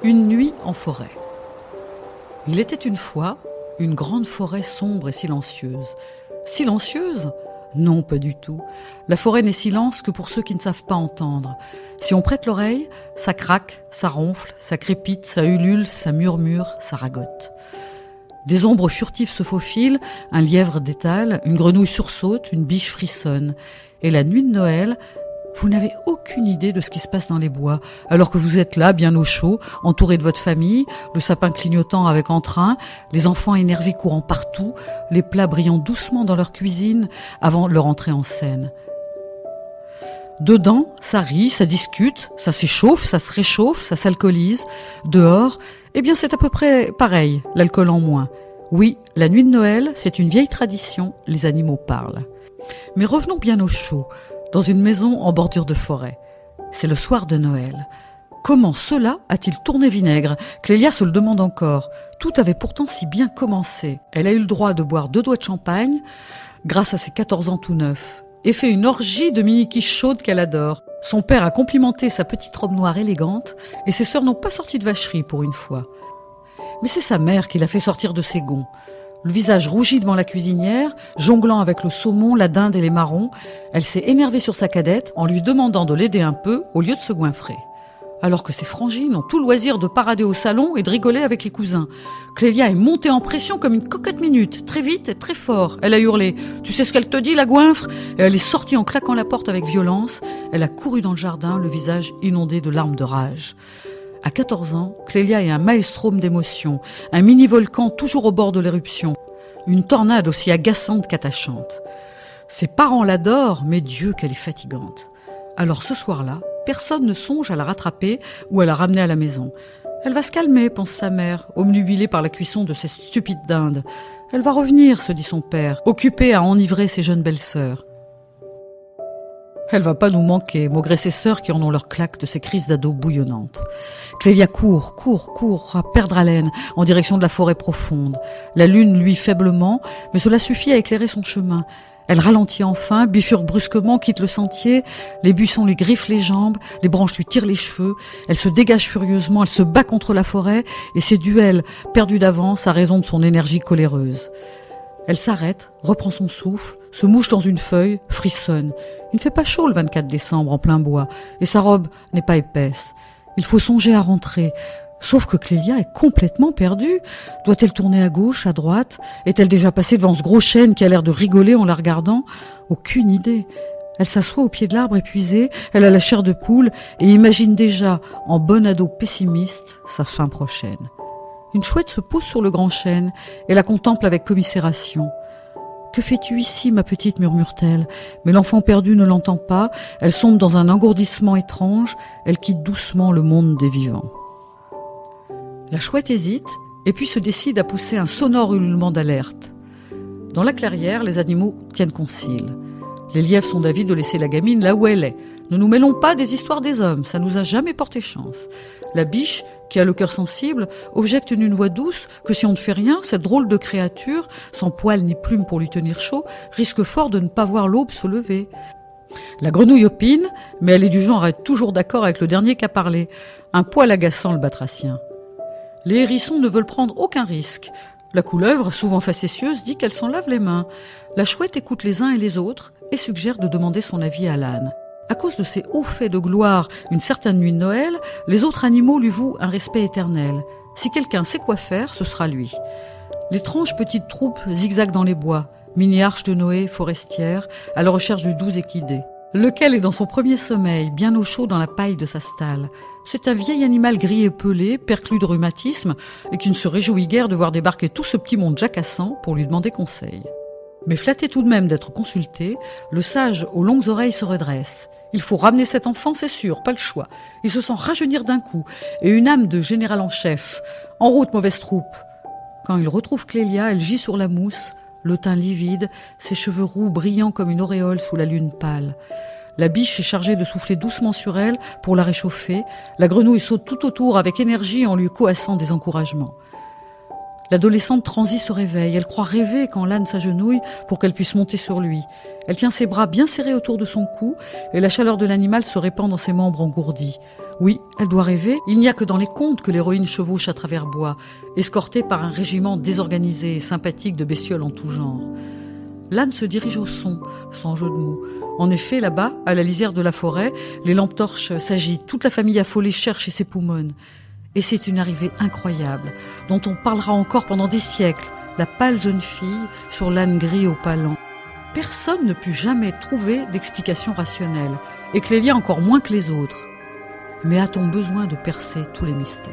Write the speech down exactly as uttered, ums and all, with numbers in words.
Une nuit en forêt. Il était une fois une grande forêt sombre et silencieuse. Silencieuse ? Non, pas du tout. La forêt n'est silence que pour ceux qui ne savent pas entendre. Si on prête l'oreille, ça craque, ça ronfle, ça crépite, ça ulule, ça murmure, ça ragote. Des ombres furtives se faufilent, un lièvre détale, une grenouille sursaute, une biche frissonne. Et la nuit de Noël, vous n'avez aucune idée de ce qui se passe dans les bois, alors que vous êtes là, bien au chaud, entouré de votre famille, le sapin clignotant avec entrain, les enfants énervés courant partout, les plats brillant doucement dans leur cuisine avant leur entrée en scène. Dedans, ça rit, ça discute, ça s'échauffe, ça se réchauffe, ça s'alcoolise. Dehors, eh bien c'est à peu près pareil, l'alcool en moins. Oui, la nuit de Noël, c'est une vieille tradition, les animaux parlent. Mais revenons bien au chaud. Dans une maison en bordure de forêt. C'est le soir de Noël. Comment cela a-t-il tourné vinaigre ? Clélia se le demande encore. Tout avait pourtant si bien commencé. Elle a eu le droit de boire deux doigts de champagne, grâce à ses quatorze ans tout neufs, et fait une orgie de mini-quiches chaudes qu'elle adore. Son père a complimenté sa petite robe noire élégante, et ses sœurs n'ont pas sorti de vacherie pour une fois. Mais c'est sa mère qui l'a fait sortir de ses gonds. Le visage rougi devant la cuisinière, jonglant avec le saumon, la dinde et les marrons, elle s'est énervée sur sa cadette en lui demandant de l'aider un peu au lieu de se goinfrer. Alors que ses frangines ont tout loisir de parader au salon et de rigoler avec les cousins. Clélia est montée en pression comme une cocotte minute, très vite et très fort. Elle a hurlé « Tu sais ce qu'elle te dit, la goinfre ?» Et elle est sortie en claquant la porte avec violence. Elle a couru dans le jardin, le visage inondé de larmes de rage. À quatorze ans, Clélia est un maelstrom d'émotions, un mini-volcan toujours au bord de l'éruption, une tornade aussi agaçante qu'attachante. Ses parents l'adorent, mais Dieu qu'elle est fatigante. Alors ce soir-là, personne ne songe à la rattraper ou à la ramener à la maison. Elle va se calmer, pense sa mère, obnubilée par la cuisson de ses stupides dindes. Elle va revenir, se dit son père, occupée à enivrer ses jeunes belles-sœurs. Elle va pas nous manquer, maugréent ses sœurs qui en ont leur claque de ces crises d'ado bouillonnantes. Clélia court, court, court, à perdre haleine, en direction de la forêt profonde. La lune luit faiblement, mais cela suffit à éclairer son chemin. Elle ralentit enfin, bifurque brusquement, quitte le sentier, les buissons lui griffent les jambes, les branches lui tirent les cheveux, elle se dégage furieusement, elle se bat contre la forêt, et ses duels, perdus d'avance à raison de son énergie coléreuse. Elle s'arrête, reprend son souffle, se mouche dans une feuille, frissonne. Il ne fait pas chaud le vingt-quatre décembre en plein bois, et sa robe n'est pas épaisse. Il faut songer à rentrer. Sauf que Clélia est complètement perdue. Doit-elle tourner à gauche, à droite ? Est-elle déjà passée devant ce gros chêne qui a l'air de rigoler en la regardant ? Aucune idée. Elle s'assoit au pied de l'arbre épuisée, elle a la chair de poule et imagine déjà, en bonne ado pessimiste, sa fin prochaine. Une chouette se pose sur le grand chêne et la contemple avec commisération. « Que fais-tu ici, ma petite ?» murmure-t-elle. Mais l'enfant perdu ne l'entend pas, elle sombre dans un engourdissement étrange, elle quitte doucement le monde des vivants. La chouette hésite et puis se décide à pousser un sonore ululement d'alerte. Dans la clairière, les animaux tiennent concile. Les lièvres sont d'avis de laisser la gamine là où elle est. Ne nous mêlons pas des histoires des hommes, ça nous a jamais porté chance. La biche, qui a le cœur sensible, objecte d'une voix douce que si on ne fait rien, cette drôle de créature, sans poils ni plumes pour lui tenir chaud, risque fort de ne pas voir l'aube se lever. La grenouille opine, mais elle est du genre à être toujours d'accord avec le dernier qui a parlé. Un poil agaçant le batracien. Les hérissons ne veulent prendre aucun risque. La couleuvre, souvent facétieuse, dit qu'elle s'en lave les mains. La chouette écoute les uns et les autres et suggère de demander son avis à l'âne. À cause de ses hauts faits de gloire une certaine nuit de Noël, les autres animaux lui vouent un respect éternel. Si quelqu'un sait quoi faire, ce sera lui. L'étrange petite troupe zigzague dans les bois, mini-arche de Noé forestière, à la recherche du doux équidé. Lequel est dans son premier sommeil, bien au chaud dans la paille de sa stalle. C'est un vieil animal gris et pelé, perclus de rhumatisme, et qui ne se réjouit guère de voir débarquer tout ce petit monde jacassant pour lui demander conseil. Mais flatté tout de même d'être consulté, le sage aux longues oreilles se redresse. Il faut ramener cet enfant, c'est sûr, pas le choix. Il se sent rajeunir d'un coup, et une âme de général en chef. En route, mauvaise troupe. Quand il retrouve Clélia, elle gît sur la mousse, le teint livide, ses cheveux roux brillants comme une auréole sous la lune pâle. La biche est chargée de souffler doucement sur elle pour la réchauffer. La grenouille saute tout autour avec énergie en lui coassant des encouragements. L'adolescente transie se réveille. Elle croit rêver quand l'âne s'agenouille pour qu'elle puisse monter sur lui. Elle tient ses bras bien serrés autour de son cou et la chaleur de l'animal se répand dans ses membres engourdis. Oui, elle doit rêver. Il n'y a que dans les contes que l'héroïne chevauche à travers bois, escortée par un régiment désorganisé et sympathique de bestioles en tout genre. L'âne se dirige au son, sans jeu de mots. En effet, là-bas, à la lisière de la forêt, les lampes torches s'agitent, toute la famille affolée cherche et s'époumonne. Et c'est une arrivée incroyable, dont on parlera encore pendant des siècles, la pâle jeune fille sur l'âne gris au pas lent. Personne ne put jamais trouver d'explication rationnelle, et Clélia encore moins que les autres. Mais a-t-on besoin de percer tous les mystères ?